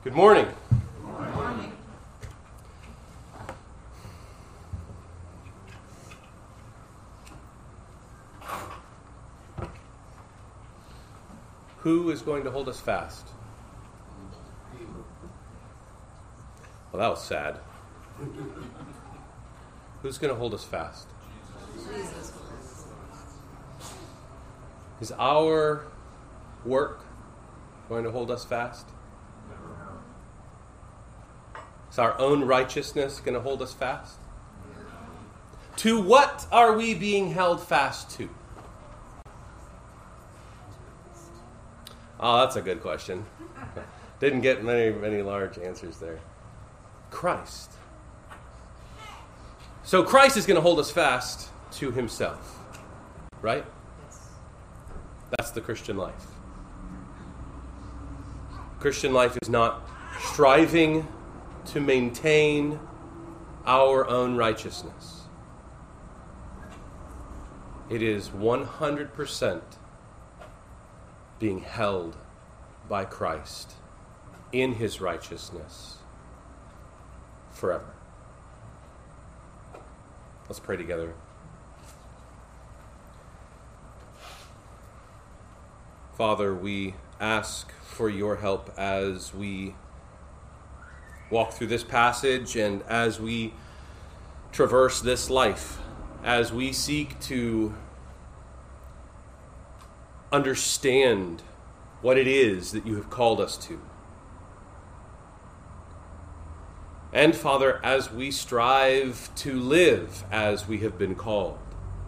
Good morning. Good morning. Who is going to hold us fast? Well, that was sad. Who's going to hold us fast? Jesus. Is our work going to hold us fast? Is our own righteousness going to hold us fast? To what are we being held fast to? Oh, that's a good question. Didn't get many large answers there. Christ. So Christ is going to hold us fast to himself. Right? That's the Christian life. Christian life is not striving to maintain our own righteousness. It is 100% being held by Christ in his righteousness forever. Let's pray together. Father, we ask for your help as we walk through this passage and as we traverse this life, as we seek to understand what it is that you have called us to. And Father, as we strive to live as we have been called,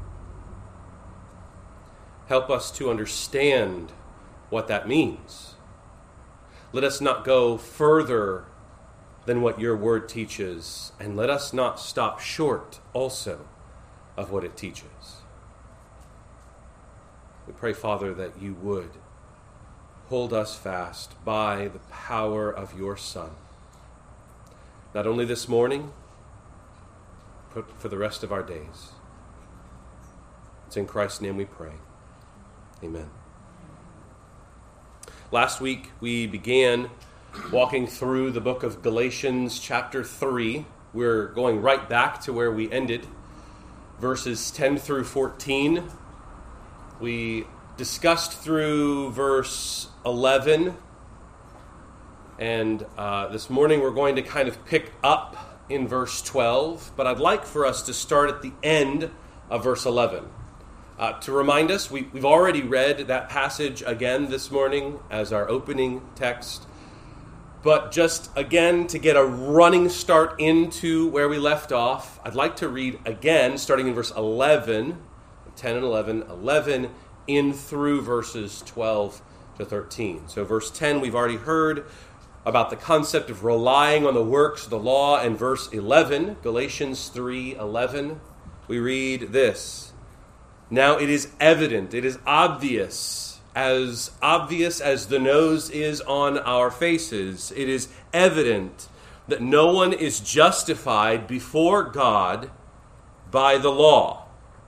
help us to understand what that means. Let us not go further than what your word teaches, and let us not stop short also of what it teaches. We pray, Father, that you would hold us fast by the power of your Son, not only this morning, but for the rest of our days. It's in Christ's name we pray. Amen. Last week we began walking through the book of Galatians chapter 3. We're going right back to where we ended, verses 10 through 14. We discussed through verse 11, and this morning we're going to kind of pick up in verse 12, but I'd like for us to start at the end of verse 11. To remind us, we've already read that passage again this morning as our opening text, but just again to get a running start into where we left off, I'd like to read again, starting in verse 11, 10 and 11 in through verses 12 to 13. So verse 10, we've already heard about the concept of relying on the works of the law, and verse 11, Galatians 3:11, we read this: "Now it is evident, it is obvious as the nose is on our faces. It is evident that no one is justified before God by the law.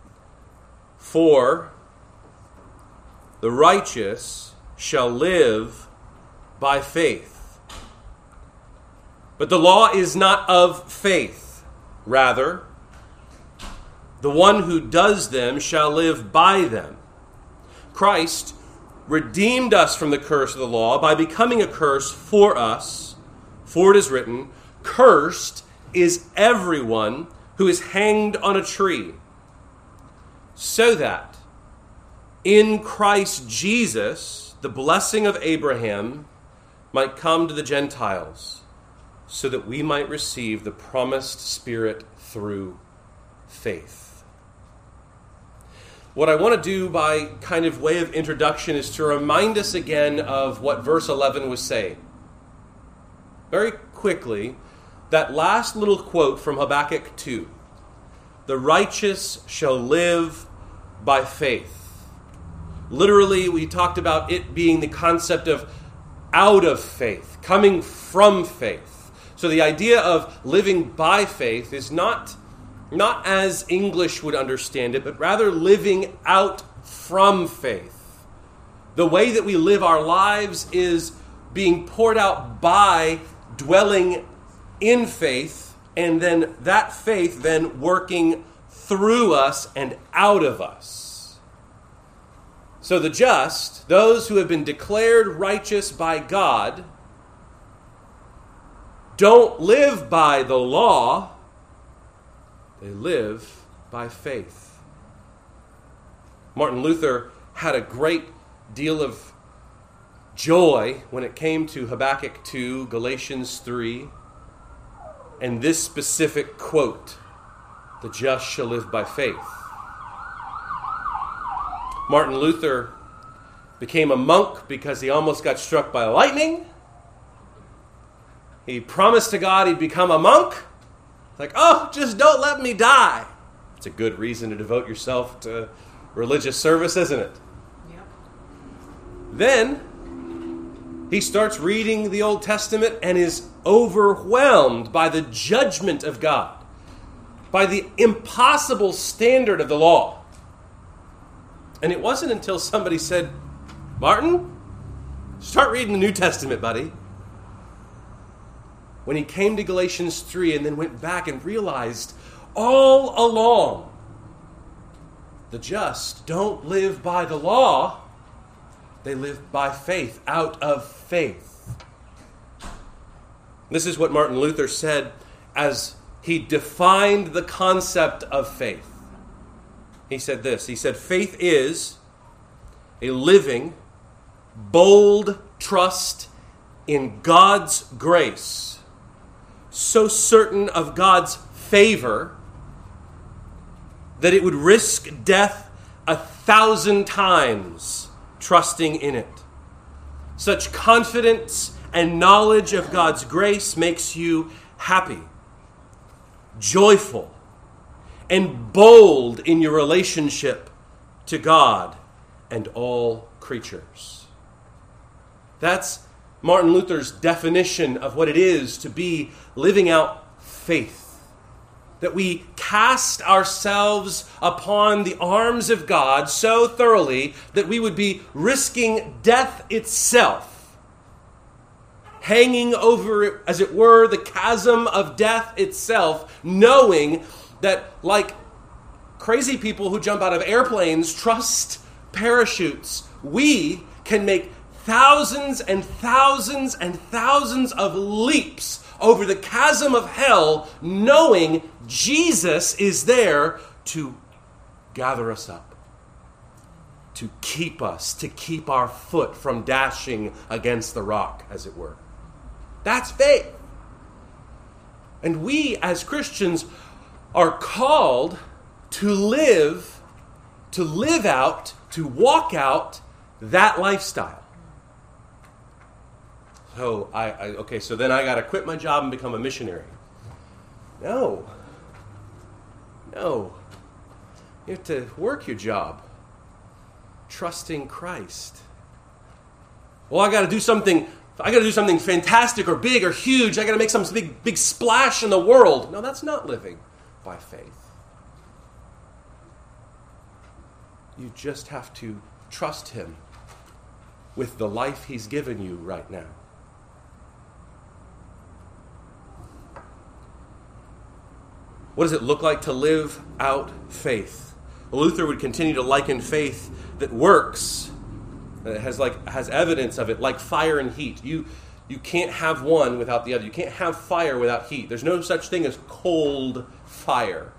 For the righteous shall live by faith. But the law is not of faith. Rather, the one who does them shall live by them. Christ redeemed us from the curse of the law by becoming a curse for us. For it is written, 'Cursed is everyone who is hanged on a tree,' so that in Christ Jesus the blessing of Abraham might come to the Gentiles, so that we might receive the promised Spirit through faith." What I want to do by kind of way of introduction is to remind us again of what verse 11 was saying. Very quickly, that last little quote from Habakkuk 2. "The righteous shall live by faith." Literally, we talked about it being the concept of out of faith, coming from faith. So the idea of living by faith is not as English would understand it, but rather living out from faith. The way that we live our lives is being poured out by dwelling in faith, and then that faith then working through us and out of us. So the just, those who have been declared righteous by God, don't live by the law, they live by faith. Martin Luther had a great deal of joy when it came to Habakkuk 2, Galatians 3, and this specific quote, "The just shall live by faith." Martin Luther became a monk because he almost got struck by lightning. He promised to God he'd become a monk. Like, oh, just don't let me die. It's a good reason to devote yourself to religious service, isn't it? Yep. Then he starts reading the Old Testament and is overwhelmed by the judgment of God, by the impossible standard of the law. And it wasn't until somebody said, "Martin, start reading the New Testament, buddy," when he came to Galatians 3 and then went back and realized all along, the just don't live by the law, they live by faith, out of faith. This is what Martin Luther said as he defined the concept of faith. He said this, he said, "Faith is a living, bold trust in God's grace, so certain of God's favor that it would risk death 1,000 times trusting in it. Such confidence and knowledge of God's grace makes you happy, joyful, and bold in your relationship to God and all creatures." That's Martin Luther's definition of what it is to be living out faith. That we cast ourselves upon the arms of God so thoroughly that we would be risking death itself, hanging over, as it were, the chasm of death itself, knowing that, like crazy people who jump out of airplanes trust parachutes, we can make thousands and thousands and thousands of leaps over the chasm of hell, knowing Jesus is there to gather us up, to keep us, to keep our foot from dashing against the rock, as it were. That's faith. And we, as Christians, are called to live out, to walk out that lifestyle. So so then I got to quit my job and become a missionary. No. You have to work your job, trusting Christ. Well, I got to do something fantastic or big or huge. I got to make some big splash in the world. No, that's not living by faith. You just have to trust Him with the life He's given you right now. What does it look like to live out faith? Well, Luther would continue to liken faith that works, that has evidence of it, like fire and heat. You can't have one without the other. You can't have fire without heat. There's no such thing as cold fire.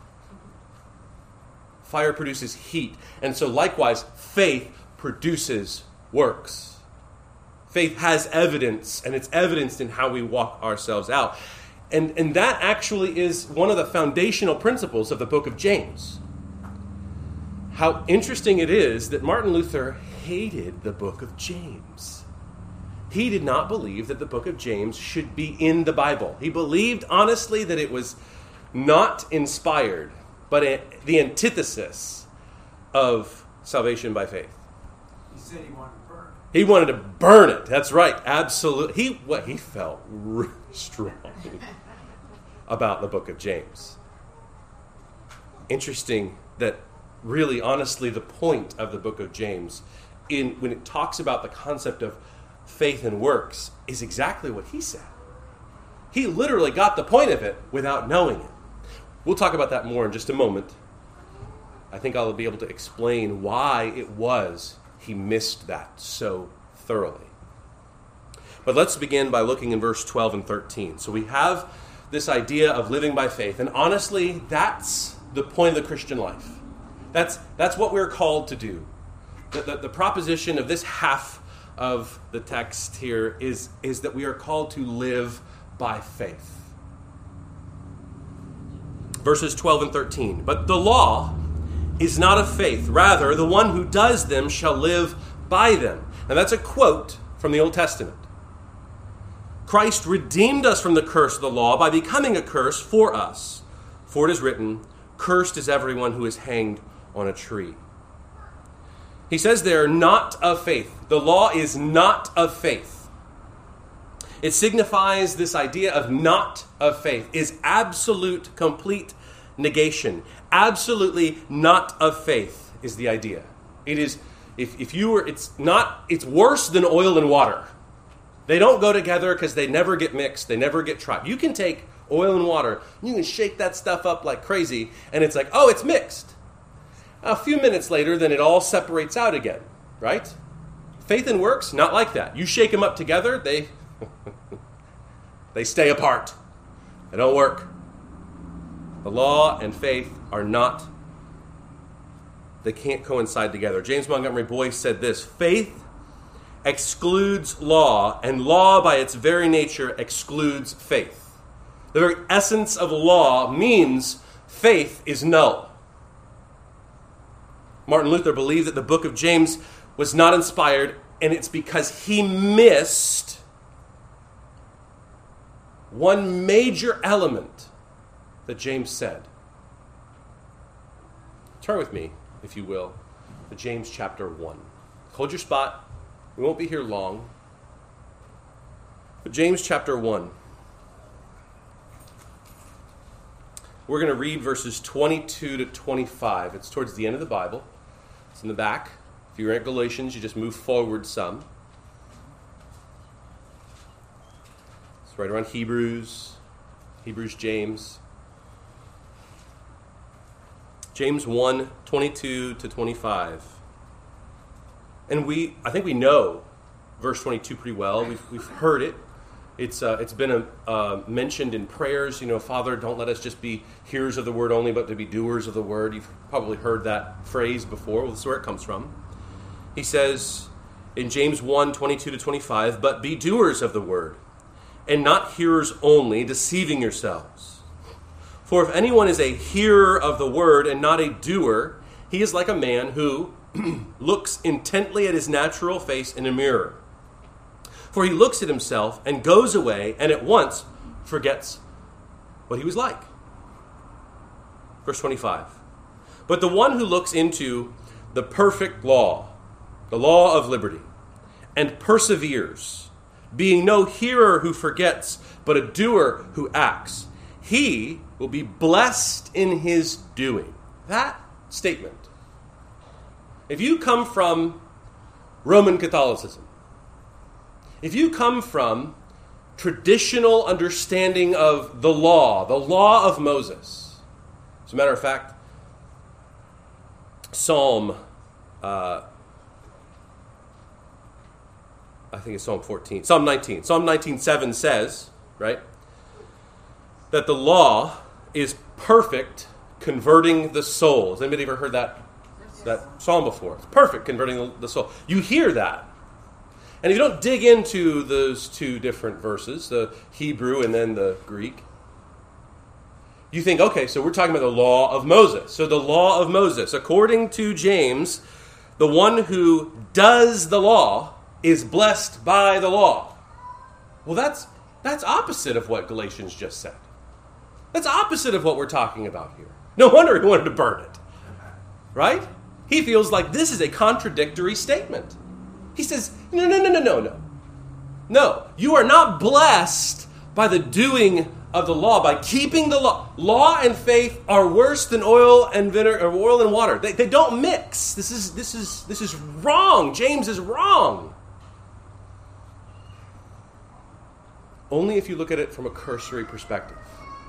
Fire produces heat. And so likewise, faith produces works. Faith has evidence, and it's evidenced in how we walk ourselves out. And that actually is one of the foundational principles of the book of James. How interesting it is that Martin Luther hated the book of James. He did not believe that the book of James should be in the Bible. He believed honestly that it was not inspired, but the antithesis of salvation by faith. He said he wanted to burn it. He wanted to burn it. That's right. Absolutely. He felt really strong about the book of James. Interesting that really, honestly, the point of the book of James, when it talks about the concept of faith and works is exactly what he said. He literally got the point of it without knowing it. We'll talk about that more in just a moment. I think I'll be able to explain why it was he missed that so thoroughly. But let's begin by looking in verse 12 and 13. So we have this idea of living by faith. And honestly, that's the point of the Christian life. That's what we're called to do. The proposition of this half of the text here is that we are called to live by faith. Verses 12 and 13. But the law is not of faith. Rather, the one who does them shall live by them. And that's a quote from the Old Testament. Christ redeemed us from the curse of the law by becoming a curse for us. For it is written, cursed is everyone who is hanged on a tree. He says there, not of faith. The law is not of faith. It signifies this idea of not of faith, is absolute, complete negation. Absolutely not of faith is the idea. It is, it's worse than oil and water. They don't go together because they never get mixed. They never get tried. You can take oil and water, you can shake that stuff up like crazy, and it's like, oh, it's mixed. A few minutes later, then it all separates out again, right? Faith and works, not like that. You shake them up together, they stay apart. They don't work. The law and faith are not, they can't coincide together. James Montgomery Boyce said this, faith excludes law, and law by its very nature excludes faith. The very essence of law means faith is null. Martin Luther believed that the book of James was not inspired, and it's because he missed one major element that James said. Turn with me, if you will, to James chapter 1. Hold your spot. We won't be here long. But James chapter 1. We're going to read verses 22 to 25. It's towards the end of the Bible. It's in the back. If you're at Galatians, you just move forward some. It's right around Hebrews, James. James 1, 22 to 25. And I think we know verse 22 pretty well. We've heard it. It's been mentioned in prayers. You know, Father, don't let us just be hearers of the word only, but to be doers of the word. You've probably heard that phrase before. Well, that's where it comes from. He says in James 1, 22 to 25, but be doers of the word, and not hearers only, deceiving yourselves. For if anyone is a hearer of the word and not a doer, he is like a man who looks intently at his natural face in a mirror. For he looks at himself and goes away and at once forgets what he was like. Verse 25. But the one who looks into the perfect law, the law of liberty, and perseveres, being no hearer who forgets, but a doer who acts, he will be blessed in his doing. That statement. If you come from Roman Catholicism, if you come from traditional understanding of the law of Moses, as a matter of fact, Psalm 19:7 says, right, that the law is perfect, converting the soul. Has anybody ever heard that psalm before? It's perfect, converting the soul. You hear that. And if you don't dig into those two different verses, the Hebrew and then the Greek, you think, okay, so we're talking about the law of Moses. So the law of Moses, according to James, the one who does the law is blessed by the law. Well, that's opposite of what Galatians just said. That's opposite of what we're talking about here. No wonder he wanted to burn it. Right? He feels like this is a contradictory statement. He says, no. No, you are not blessed by the doing of the law, by keeping the law. Law and faith are worse than oil and vinegar or oil and water. They don't mix. This is wrong. James is wrong. only if you look at it from a cursory perspective.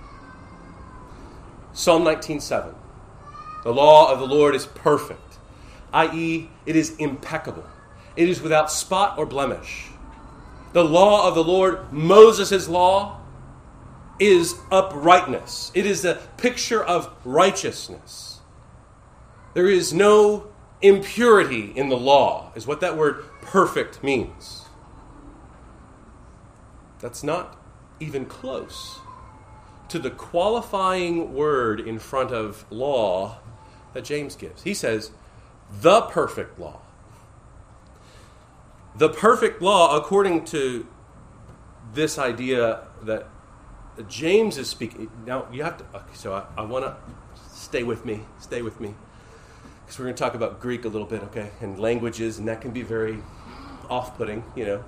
Psalm 19:7. The law of the Lord is perfect, i.e., it is impeccable. It is without spot or blemish. The law of the Lord, Moses' law, is uprightness. It is a picture of righteousness. There is no impurity in the law, is what that word perfect means. That's not even close to the qualifying word in front of law that James gives. He says, the perfect law. The perfect law, according to this idea that James is speaking. Now, you have to, okay, so I want to stay with me, because we're going to talk about Greek a little bit, okay, and languages, and that can be very off-putting, you know.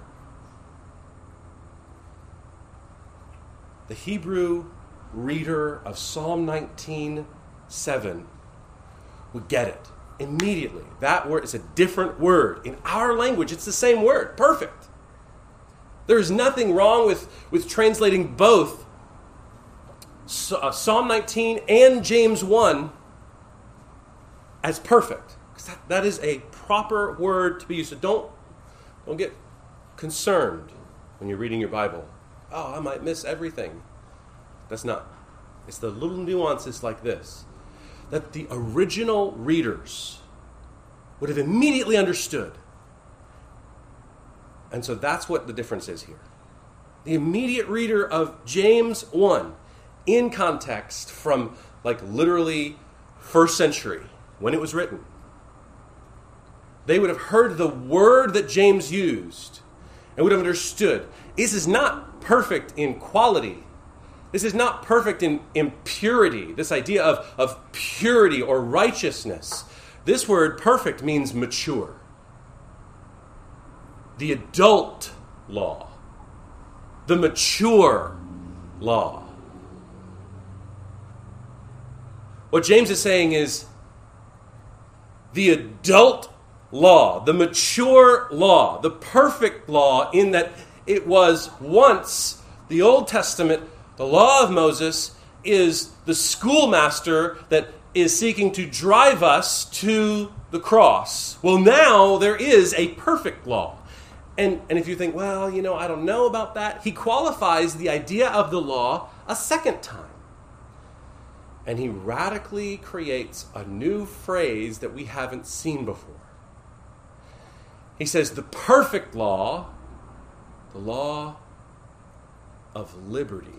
The Hebrew reader of Psalm 19:7 would get it immediately. That word is a different word. In our language, it's the same word, perfect. There is nothing wrong with translating both Psalm 19 and James 1 as perfect. Because that is a proper word to be used. So don't get concerned when you're reading your Bible. Oh, I might miss everything. That's not. It's the little nuances like this that the original readers would have immediately understood. And so that's what the difference is here. The immediate reader of James 1, in context from like literally first century, when it was written, they would have heard the word that James used and would have understood. This is not perfect in quality. This is not perfect in purity, this idea of purity or righteousness. This word perfect means mature. The adult law. The mature law. What James is saying is the adult law, the mature law, the perfect law, in that it was once the Old Testament. The law of Moses is the schoolmaster that is seeking to drive us to the cross. Well, now there is a perfect law. And if you think, well, you know, I don't know about that, he qualifies the idea of the law a second time. And he radically creates a new phrase that we haven't seen before. He says, the perfect law, the law of liberty.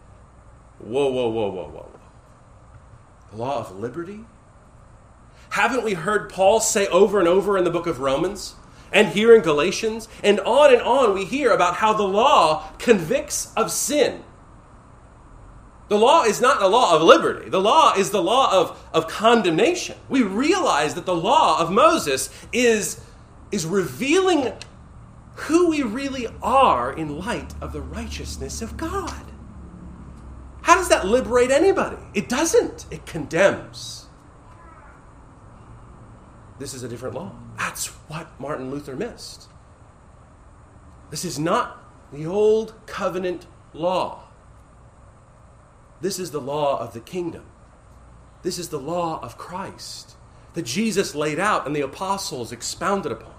Whoa. The law of liberty? Haven't we heard Paul say over and over in the book of Romans and here in Galatians and on we hear about how the law convicts of sin? The law is not a law of liberty. The law is the law of condemnation. We realize that the law of Moses is revealing who we really are in light of the righteousness of God. How does that liberate anybody? It doesn't. It condemns. This is a different law. That's what Martin Luther missed. This is not the old covenant law. This is the law of the kingdom. This is the law of Christ that Jesus laid out and the apostles expounded upon.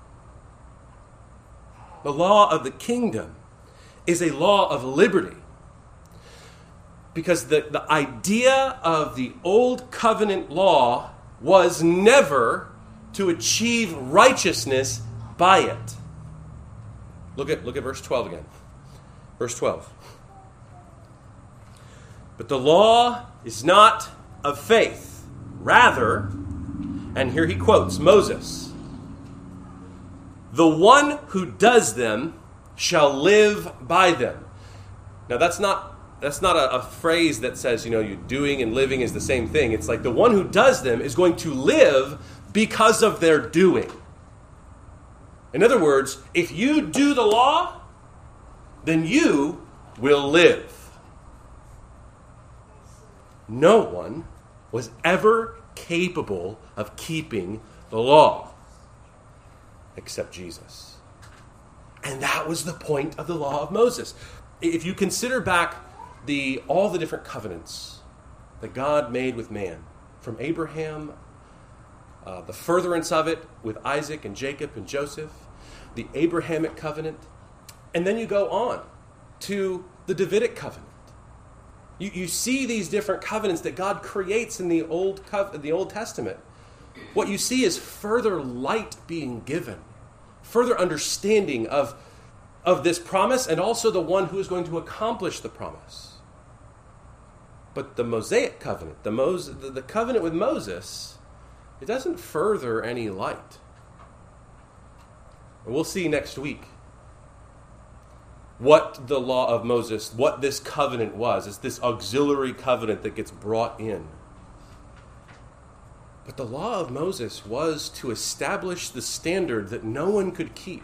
The law of the kingdom is a law of liberty. Because the idea of the old covenant law was never to achieve righteousness by it. Look at verse 12 again. Verse 12. But the law is not of faith. Rather, and here he quotes Moses, the one who does them shall live by them. Now that's not a phrase that says, you know, you doing and living is the same thing. It's like the one who does them is going to live because of their doing. In other words, if you do the law, then you will live. No one was ever capable of keeping the law except Jesus. And that was the point of the law of Moses. If you consider back all the different covenants that God made with man, from Abraham, the furtherance of it with Isaac and Jacob and Joseph, the Abrahamic covenant, and then you go on to the Davidic covenant. You see these different covenants that God creates in the Old Testament. What you see is further light being given, further understanding of this promise, and also the one who is going to accomplish the promise. But the Mosaic covenant, the covenant with Moses, it doesn't further any light. And we'll see next week what the law of Moses, what this covenant was. It's this auxiliary covenant that gets brought in. But the law of Moses was to establish the standard that no one could keep.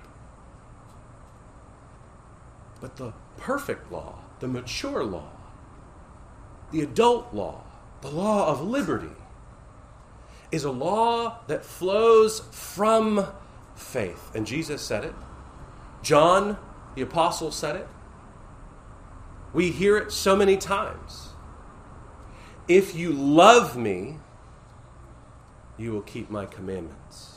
But the perfect law, the mature law, the adult law, the law of liberty, is a law that flows from faith. And Jesus said it. John, the apostle, said it. We hear it so many times. If you love me, you will keep my commandments.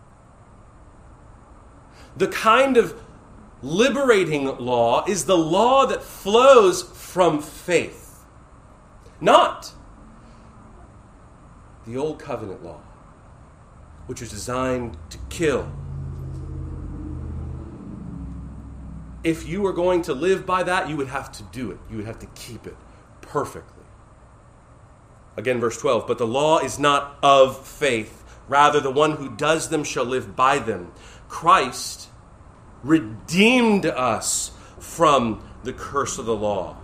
The kind of liberating law is the law that flows from faith, not the old covenant law, which was designed to kill. If you were going to live by that, you would have to do it. You would have to keep it perfectly. Again, verse 12, but the law is not of faith. Rather, the one who does them shall live by them. Christ redeemed us from the curse of the law.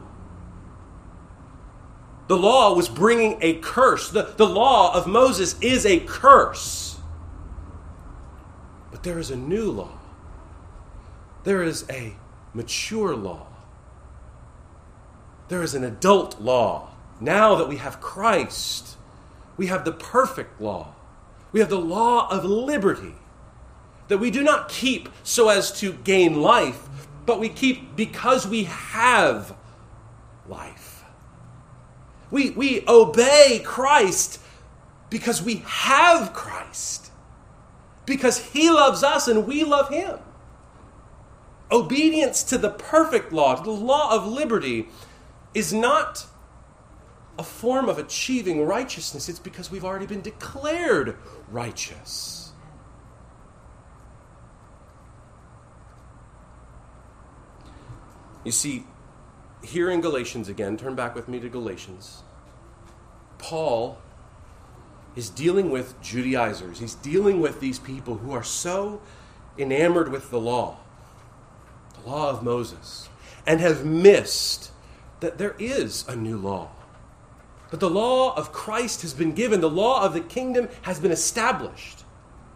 The law was bringing a curse. The law of Moses is a curse. But there is a new law. There is a mature law. There is an adult law. Now that we have Christ, we have the perfect law. We have the law of liberty that we do not keep so as to gain life, but we keep because we have life. We obey Christ because we have Christ, because he loves us and we love him. Obedience to the perfect law, to the law of liberty, is not a form of achieving righteousness. It's because we've already been declared righteous. You see, here in Galatians again, turn back with me to Galatians, Paul is dealing with Judaizers. He's dealing with these people who are so enamored with the law of Moses, and have missed that there is a new law. But the law of Christ has been given. The law of the kingdom has been established.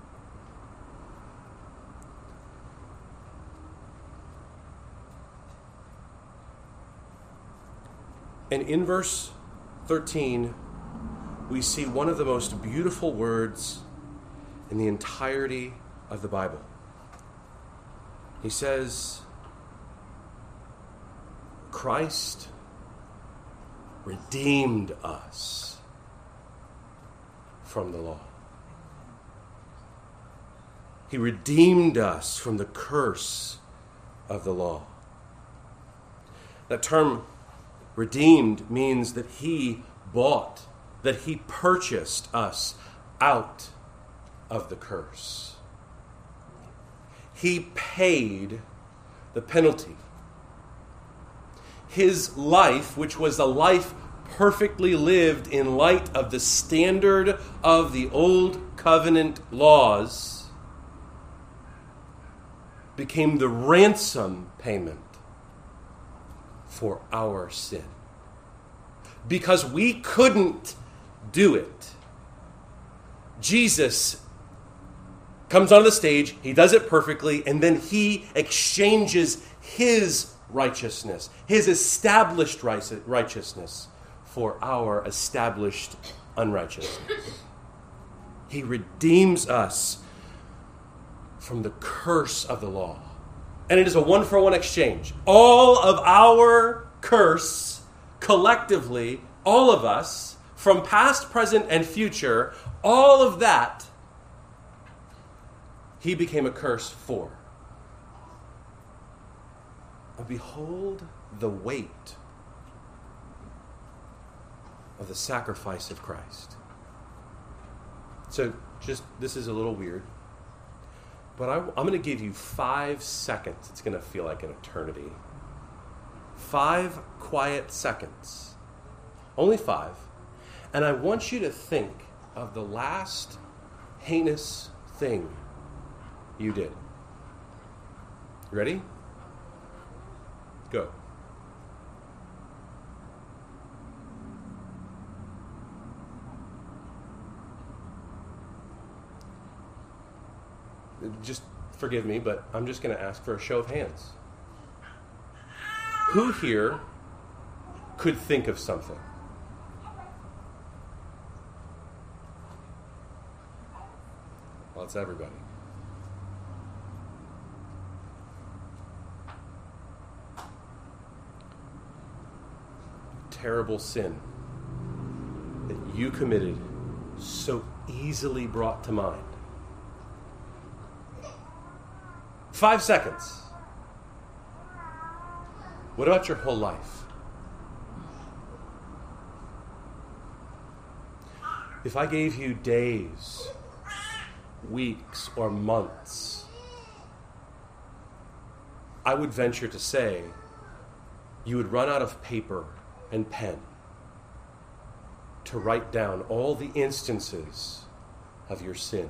And in verse 13, we see one of the most beautiful words in the entirety of the Bible. He says, Christ redeemed us from the law. He redeemed us from the curse of the law. That term redeemed means that he bought, that he purchased us out of the curse. He paid the penalty. His life, which was a life perfectly lived in light of the standard of the old covenant laws, became the ransom payment for our sin. Because we couldn't do it, Jesus comes onto the stage, he does it perfectly, and then he exchanges his righteousness, his established righteousness, for our established unrighteousness. He redeems us from the curse of the law And it is a one-for-one exchange. All of our curse, collectively, all of us, from past, present, and future, all of that, he became a curse for. And behold the weight of the sacrifice of Christ. So, this is a little weird, but I'm going to give you 5 seconds. It's going to feel like an eternity. 5 quiet seconds. Only 5. And I want you to think of the last heinous thing you did. Ready? Go. Just forgive me, but I'm just going to ask for a show of hands. Who here could think of something? Well, it's everybody. Terrible sin that you committed, so easily brought to mind. 5 seconds. What about your whole life? If I gave you days, weeks, or months, I would venture to say you would run out of paper and pen to write down all the instances of your sin.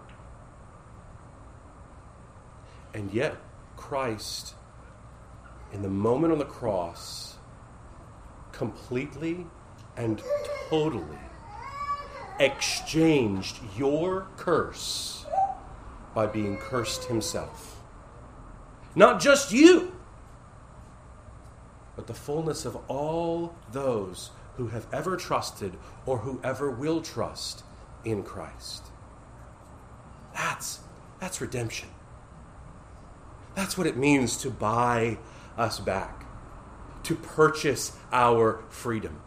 And yet, Christ, in the moment on the cross, completely and totally exchanged your curse by being cursed himself. Not just you, but the fullness of all those who have ever trusted or who ever will trust in Christ. That's redemption. That's what it means to buy us back, to purchase our freedom.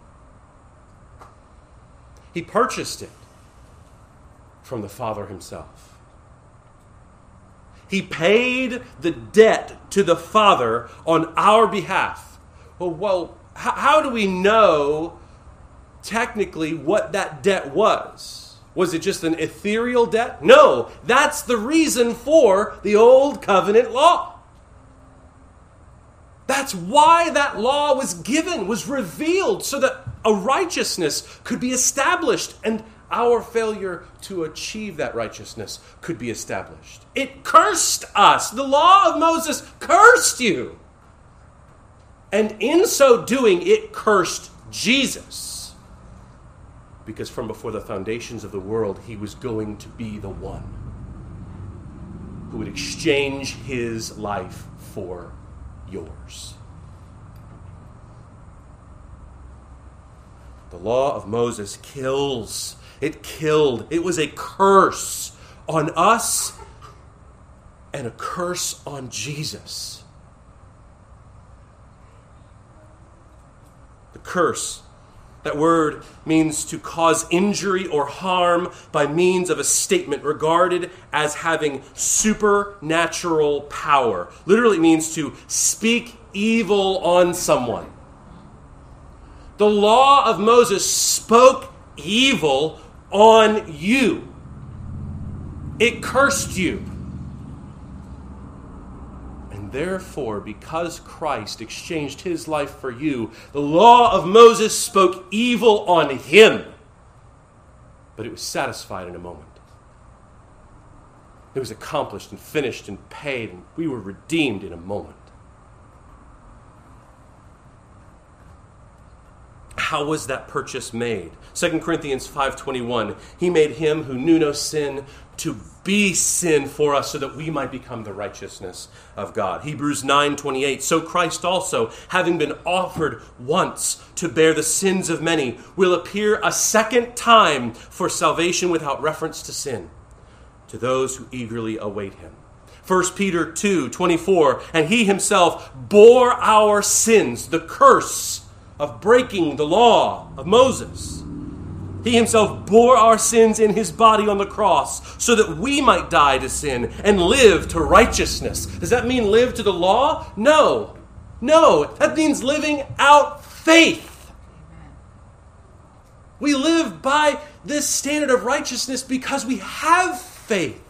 He purchased it from the Father himself. He paid the debt to the Father on our behalf. Well, how do we know technically what that debt was? Was it just an ethereal debt? No, that's the reason for the old covenant law. That's why that law was given, was revealed, so that a righteousness could be established and our failure to achieve that righteousness could be established. It cursed us. The law of Moses cursed you. And in so doing, it cursed Jesus. Because from before the foundations of the world, he was going to be the one who would exchange his life for yours. The law of Moses kills. It killed. It was a curse on us and a curse on Jesus. The curse, that word means to cause injury or harm by means of a statement regarded as having supernatural power. Literally means to speak evil on someone. The law of Moses spoke evil on you. It cursed you. And therefore, because Christ exchanged his life for you, the law of Moses spoke evil on him. But it was satisfied in a moment. It was accomplished and finished and paid, and we were redeemed in a moment. How was that purchase made? 2 Corinthians 5:21, he made him who knew no sin to be sin for us so that we might become the righteousness of God. Hebrews 9:28, so Christ also, having been offered once to bear the sins of many, will appear a second time for salvation without reference to sin, to those who eagerly await him. 1 Peter 2:24, and he himself bore our sins, the curse of breaking the law of Moses. He himself bore our sins in his body on the cross so that we might die to sin and live to righteousness. Does that mean live to the law? No. No, that means living out faith. We live by this standard of righteousness because we have faith.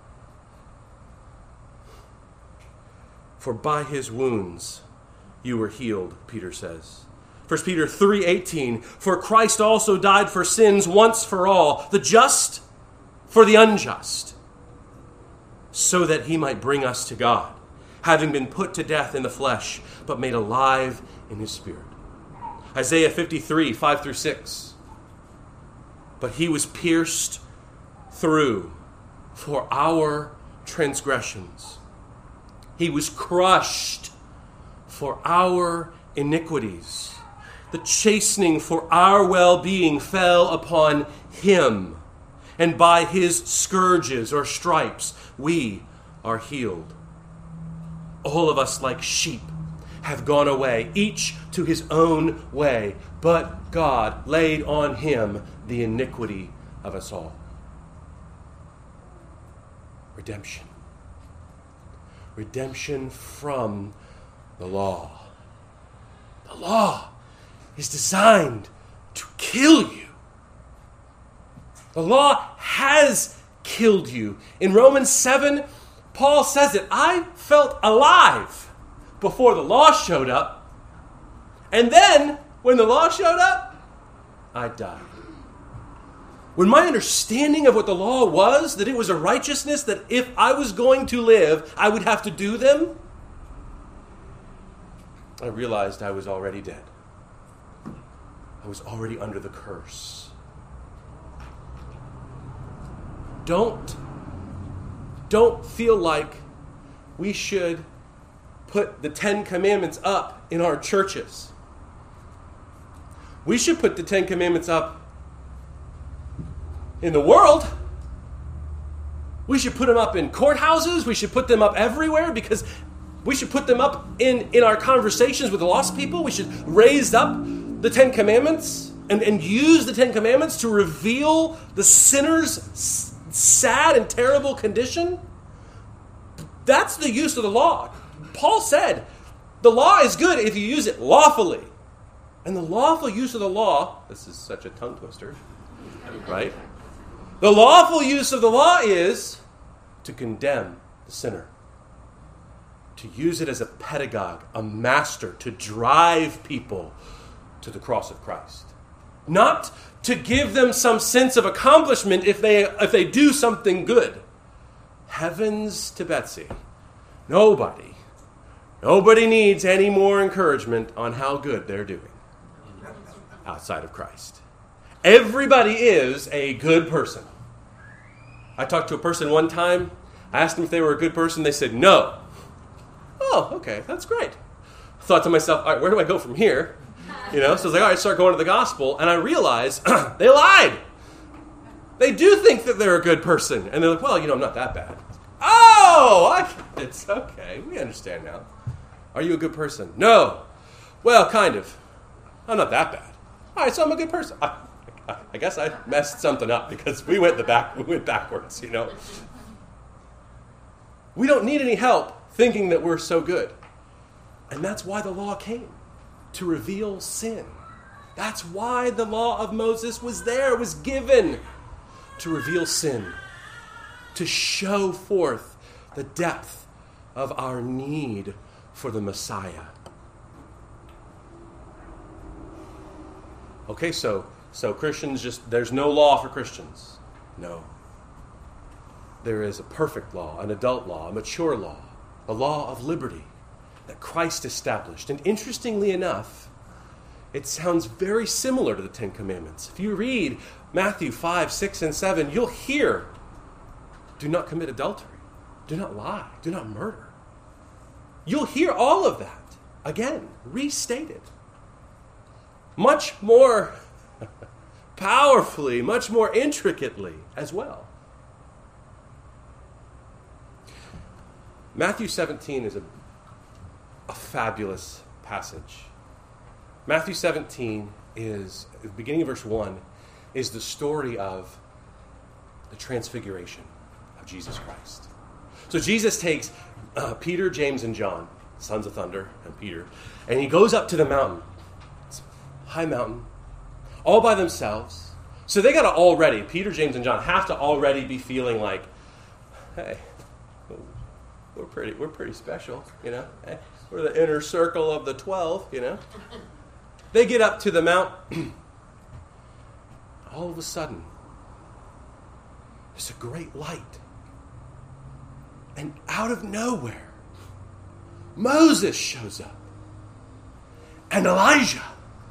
For by his wounds you were healed, Peter says. 1 Peter 3:18, for Christ also died for sins once for all, the just for the unjust, so that he might bring us to God, having been put to death in the flesh, but made alive in his spirit. Isaiah 53, 5-6, but he was pierced through for our transgressions. He was crushed for our iniquities. The chastening for our well-being fell upon him, and by his scourges or stripes we are healed. All of us like sheep have gone away, each to his own way, but God laid on him the iniquity of us all. Redemption. Redemption from the law. The law is designed to kill you. The law has killed you. In Romans 7, Paul says it. I felt alive before the law showed up. And then, when the law showed up, I died. When my understanding of what the law was, that it was a righteousness that if I was going to live, I would have to do them, I realized I was already dead. I was already under the curse. Don't feel like we should put the 10 Commandments up in our churches. We should put the 10 Commandments up in the world. We should put them up in courthouses. We should put them up everywhere, because we should put them up in our conversations with the lost people. We should raise up the 10 Commandments and use the 10 Commandments to reveal the sinner's sad and terrible condition. That's the use of the law. Paul said, the law is good if you use it lawfully. And the lawful use of the law, this is such a tongue twister, right? The lawful use of the law is to condemn the sinner. To use it as a pedagogue, a master, to drive people to the cross of Christ. Not to give them some sense of accomplishment if they do something good. Heavens to Betsy. Nobody needs any more encouragement on how good they're doing outside of Christ. Everybody is a good person. I talked to a person one time. I asked them if they were a good person. They said no. Oh, okay, that's great. I thought to myself, all right, where do I go from here? So I was like, all right, start going to the gospel. And I realized they lied. They do think that they're a good person. And they're like, well, I'm not that bad. Oh, it's okay. We understand now. Are you a good person? No. Well, kind of. I'm not that bad. All right, so I'm a good person. I guess I messed something up because we went backwards, We don't need any help thinking that we're so good. And that's why the law came, to reveal sin. That's why the law of Moses was there, was given to reveal sin, to show forth the depth of our need for the Messiah. Okay, so Christians there's no law for Christians. No. There is a perfect law, an adult law, a mature law, a law of liberty that Christ established. And interestingly enough, it sounds very similar to the 10 Commandments. If you read Matthew 5, 6, and 7, you'll hear, do not commit adultery, do not lie, do not murder. You'll hear all of that, again, restated. Much more powerfully, much more intricately as well. Matthew 17 is a fabulous passage. Matthew 17 is, at the beginning of verse 1, is the story of the transfiguration of Jesus Christ. So Jesus takes Peter, James, and John, sons of thunder, and Peter, and he goes up to the mountain. It's a high mountain, all by themselves. So they got to already, Peter, James, and John have to already be feeling like, hey, we're pretty special, you know. Hey, we're the inner circle of the 12, you know. They get up to the mount. All of a sudden, there's a great light. And out of nowhere, Moses shows up. And Elijah.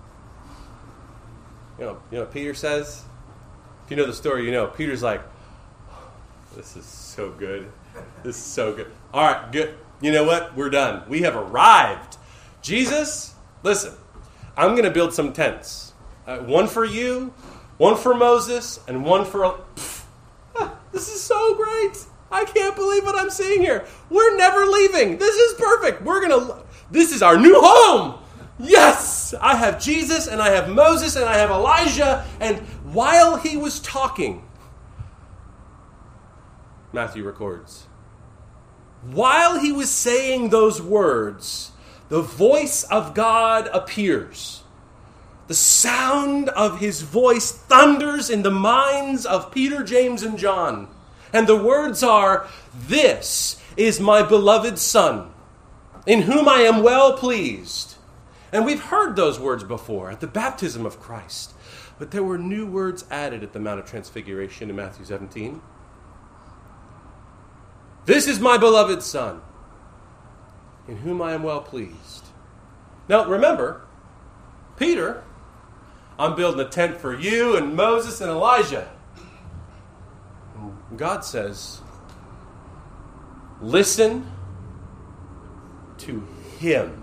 You know what Peter says? If you know the story, you know. Peter's like, this is so good. This is so good. All right, good. You know what? We're done. We have arrived. Jesus, listen, I'm going to build some tents. One for you, one for Moses, and one for... This is so great. I can't believe what I'm seeing here. We're never leaving. This is perfect. This is our new home. Yes, I have Jesus, and I have Moses, and I have Elijah. And while he was talking, Matthew records, while he was saying those words, the voice of God appears. The sound of his voice thunders in the minds of Peter, James, and John. And the words are, "This is my beloved Son, in whom I am well pleased." And we've heard those words before at the baptism of Christ. But there were new words added at the Mount of Transfiguration in Matthew 17. "This is my beloved Son, in whom I am well pleased." Now remember, Peter, I'm building a tent for you and Moses and Elijah. And God says, listen to him.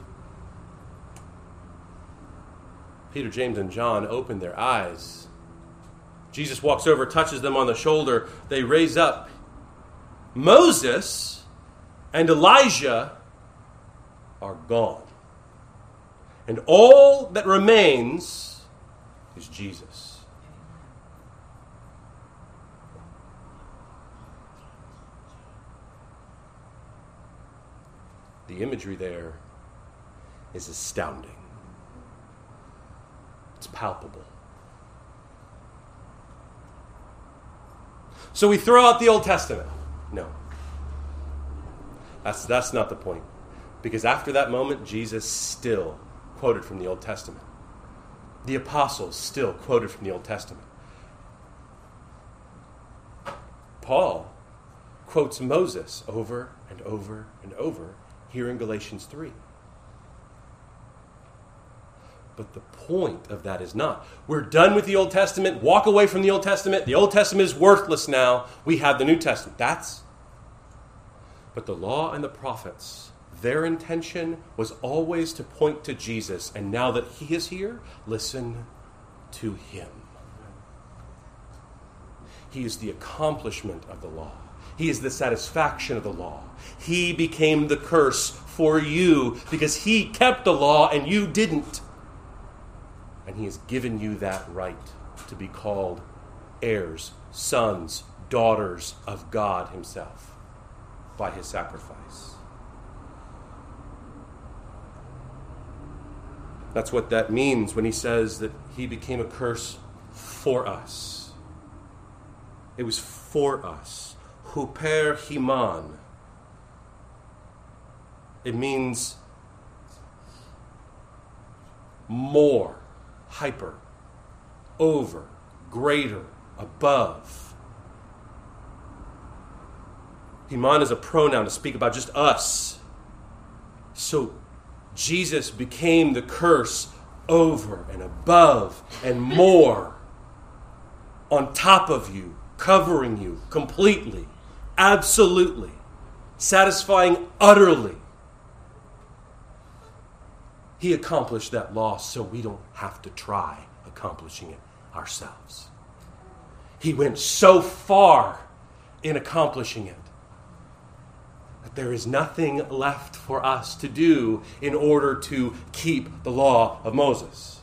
Peter, James, and John open their eyes. Jesus walks over, touches them on the shoulder. They raise up. Moses and Elijah are gone. And all that remains is Jesus. The imagery there is astounding. It's palpable. So we throw out the Old Testament. No. That's not the point. Because after that moment, Jesus still quoted from the Old Testament. The apostles still quoted from the Old Testament. Paul quotes Moses over and over and over here in Galatians 3. But the point of that is not, we're done with the Old Testament, walk away from the Old Testament, the Old Testament is worthless now, we have the New Testament. But the law and the prophets, their intention was always to point to Jesus, and now that he is here, listen to him. He is the accomplishment of the law. He is the satisfaction of the law. He became the curse for you because he kept the law and you didn't. And he has given you that right to be called heirs, sons, daughters of God himself by his sacrifice. That's what that means when he says that he became a curse for us. It was for us. Huper himan. It means more, hyper, over, greater, above. Himan is a pronoun to speak about just us. So Jesus became the curse over and above and more, on top of you, covering you completely, absolutely, satisfying utterly. He accomplished that law so we don't have to try accomplishing it ourselves. He went so far in accomplishing it that there is nothing left for us to do in order to keep the law of Moses.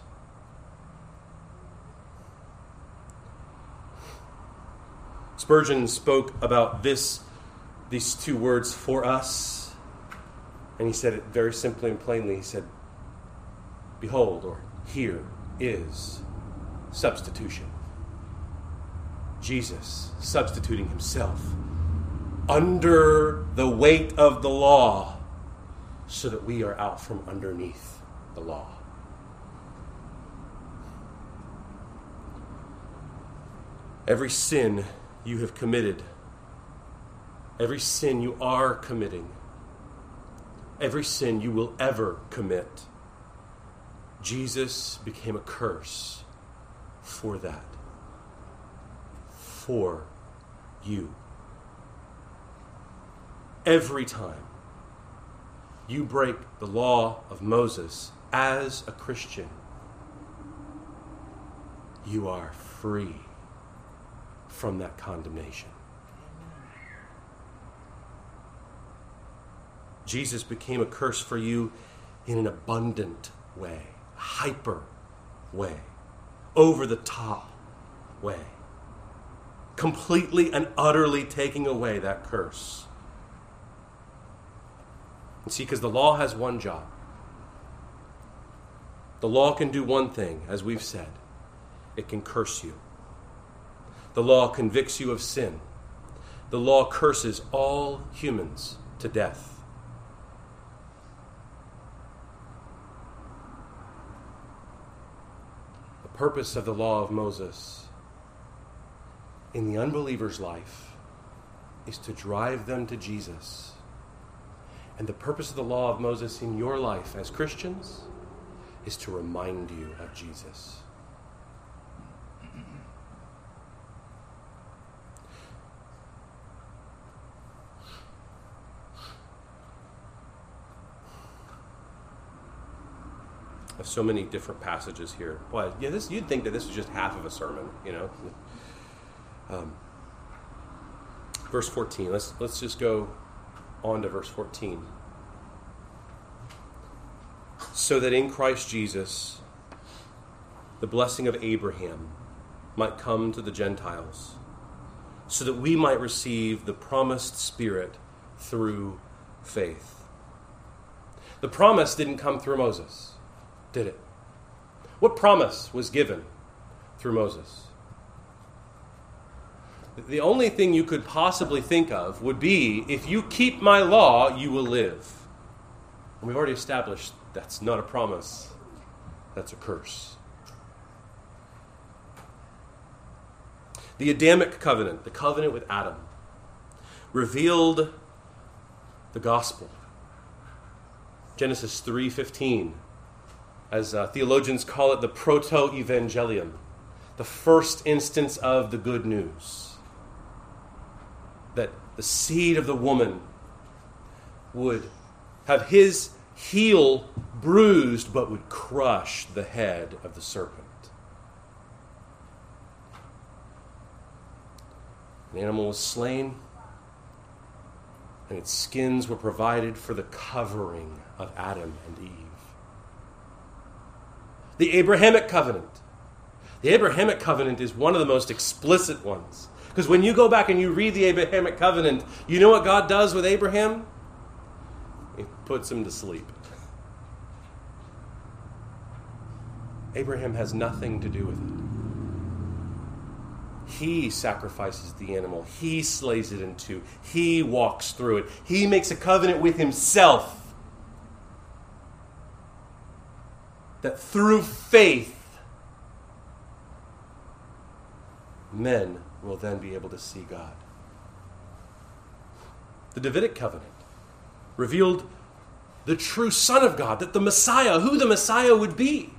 Spurgeon spoke about these two words, for us, and he said it very simply and plainly. He said, behold, or here is substitution. Jesus substituting himself under the weight of the law so that we are out from underneath the law. Every sin you have committed, every sin you are committing, every sin you will ever commit, Jesus became a curse for that. For you. Every time you break the law of Moses as a Christian, you are free from that condemnation. Jesus became a curse for you in an abundant way, a hyper way, over the top way, completely and utterly taking away that curse. And see, because the law has one job. The law can do one thing, as we've said. It can curse you. The law convicts you of sin. The law curses all humans to death. The purpose of the law of Moses in the unbeliever's life is to drive them to Jesus. And the purpose of the law of Moses in your life as Christians is to remind you of Jesus. I have so many different passages here. Boy, yeah, you'd think that this was just half of a sermon, you know. Verse 14. Let's just go on to verse 14. So that in Christ Jesus, the blessing of Abraham might come to the Gentiles, so that we might receive the promised Spirit through faith. The promise didn't come through Moses, did it? What promise was given through Moses? The only thing you could possibly think of would be, if you keep my law, you will live. And we've already established that's not a promise. That's a curse. The Adamic covenant, the covenant with Adam, revealed the gospel. Genesis 3:15, as theologians call it, the proto-evangelium, the first instance of the good news. That the seed of the woman would have his heel bruised, but would crush the head of the serpent. An animal was slain, and its skins were provided for the covering of Adam and Eve. The Abrahamic covenant. The Abrahamic covenant is one of the most explicit ones. Because when you go back and you read the Abrahamic covenant, you know what God does with Abraham? He puts him to sleep. Abraham has nothing to do with it. He sacrifices the animal. He slays it in two. He walks through it. He makes a covenant with himself that through faith, men will then be able to see God. The Davidic covenant revealed the true Son of God, that the Messiah, who the Messiah would be.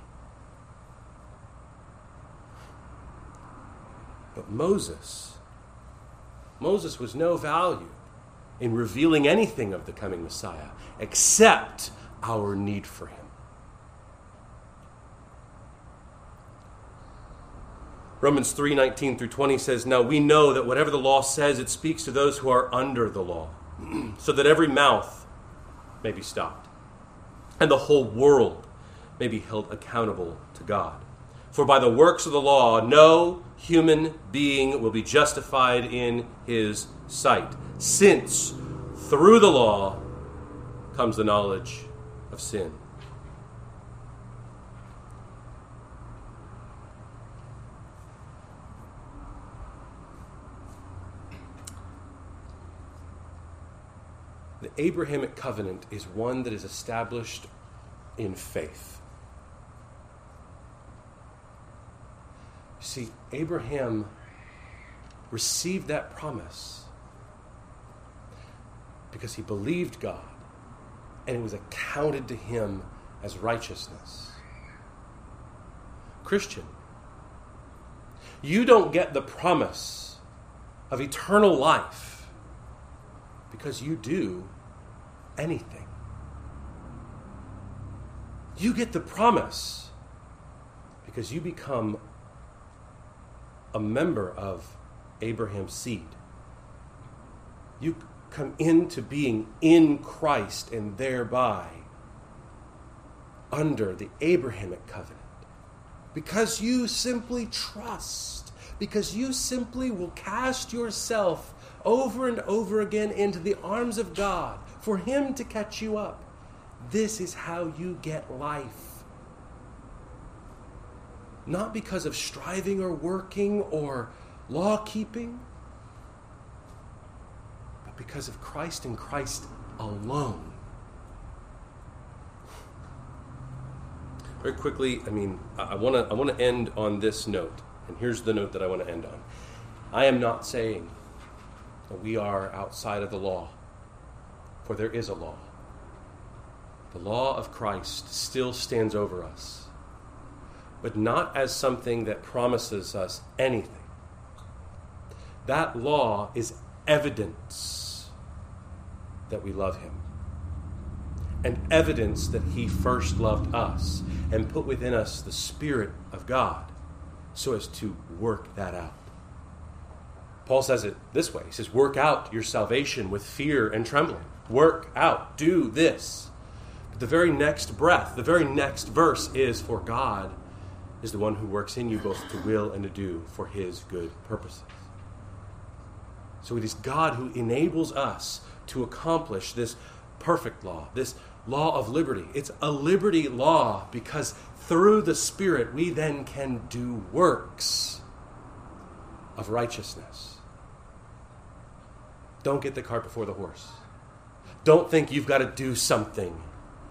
But Moses was no value in revealing anything of the coming Messiah except our need for him. Romans 3:19 through 20 says, "Now we know that whatever the law says, it speaks to those who are under the law, so that every mouth may be stopped, and the whole world may be held accountable to God. For by the works of the law, no human being will be justified in his sight, since through the law comes the knowledge of sin. The Abrahamic covenant is one that is established in faith. You see, Abraham received that promise because he believed God, and it was accounted to him as righteousness. Christian, you don't get the promise of eternal life because you do anything. You get the promise because you become a member of Abraham's seed. You come into being in Christ and thereby under the Abrahamic covenant because you simply trust, because you simply will cast yourself over and over again into the arms of God for Him to catch you up. This is how you get life. Not because of striving or working or law keeping, but because of Christ and Christ alone. Very quickly, I want to end on this note, and here's the note that I want to end on. I am not saying that we are outside of the law, for there is a law. The law of Christ still stands over us, but not as something that promises us anything. That law is evidence that we love Him, and evidence that He first loved us and put within us the Spirit of God so as to work that out. Paul says it this way. He says, work out your salvation with fear and trembling. Work out. Do this. But the very next breath, the very next verse is, for God is the one who works in you both to will and to do for His good purposes. So it is God who enables us to accomplish this perfect law, this law of liberty. It's a liberty law because through the Spirit we then can do works of righteousness. Don't get the cart before the horse. Don't think you've got to do something.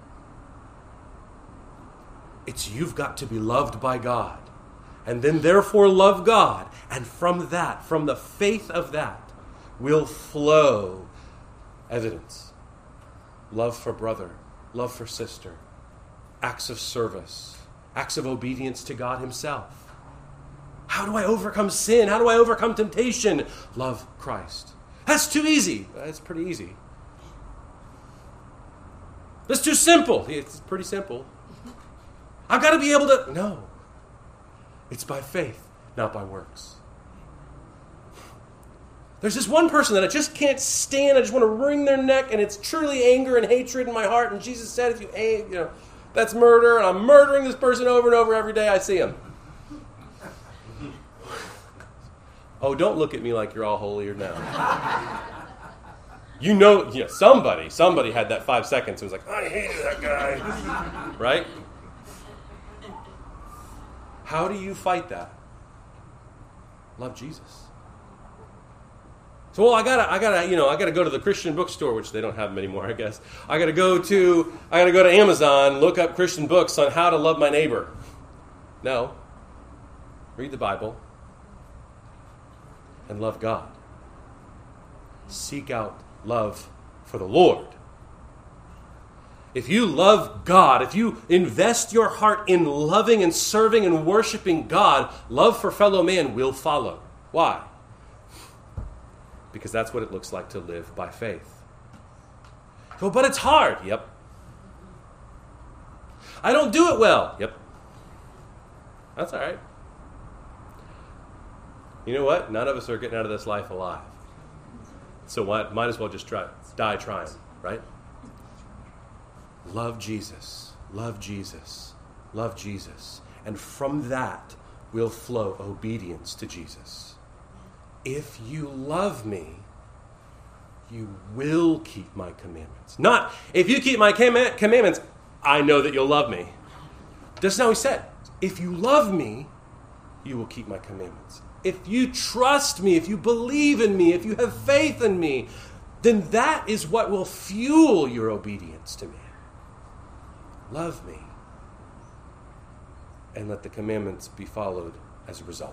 It's you've got to be loved by God, and then therefore love God. And from that, from the faith of that, will flow evidence. Love for brother, love for sister, acts of service, acts of obedience to God Himself. How do I overcome sin? How do I overcome temptation? Love Christ. That's too easy. That's pretty easy. That's too simple. It's pretty simple. I've got to be able to... No. It's by faith, not by works. There's this one person that I just can't stand. I just want to wring their neck, and it's truly anger and hatred in my heart. And Jesus said, if you that's murder, and I'm murdering this person over and over every day I see him. Oh, don't look at me like you're all holier now. Somebody had that 5 seconds. It was like, I hated that guy. Right? How do you fight that? Love Jesus. So, well, I gotta go to the Christian bookstore, which they don't have them anymore, I guess. I gotta go to Amazon, look up Christian books on how to love my neighbor. No. Read the Bible and love God. Seek out love for the Lord. If you love God, if you invest your heart in loving and serving and worshiping God, love for fellow man will follow. Why? Because that's what it looks like to live by faith. Oh, but it's hard. Yep. I don't do it well. Yep. That's all right. You know what? None of us are getting out of this life alive. So what? Might as well just die trying, right? Love Jesus, love Jesus, love Jesus. And from that will flow obedience to Jesus. If you love me, you will keep my commandments. Not, if you keep my commandments, I know that you'll love me. That's not what he said. If you love me, you will keep my commandments. If you trust me, if you believe in me, if you have faith in me, then that is what will fuel your obedience to me. Love me. And let the commandments be followed as a result.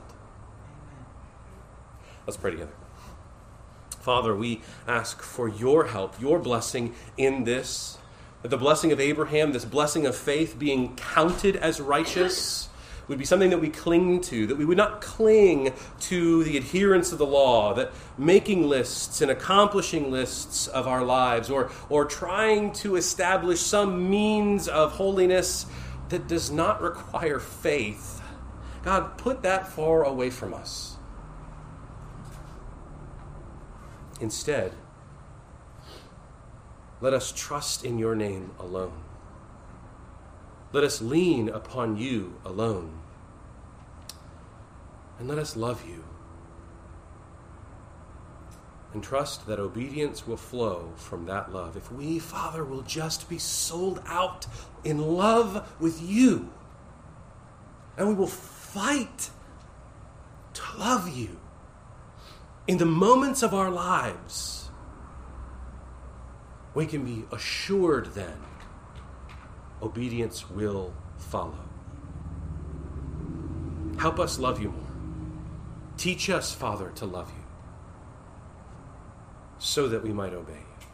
Let's pray together. Father, we ask for your help, your blessing in this. That the blessing of Abraham, this blessing of faith being counted as righteous, would be something that we cling to, that we would not cling to the adherence of the law, that making lists and accomplishing lists of our lives, or trying to establish some means of holiness that does not require faith. God, put that far away from us. Instead, let us trust in your name alone. Let us lean upon you alone. And let us love you. And trust that obedience will flow from that love. If we, Father, will just be sold out in love with you, and we will fight to love you in the moments of our lives, we can be assured then obedience will follow. Help us love you more. Teach us, Father, to love you so that we might obey you.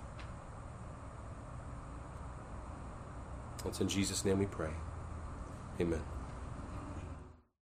It's in Jesus' name we pray. Amen.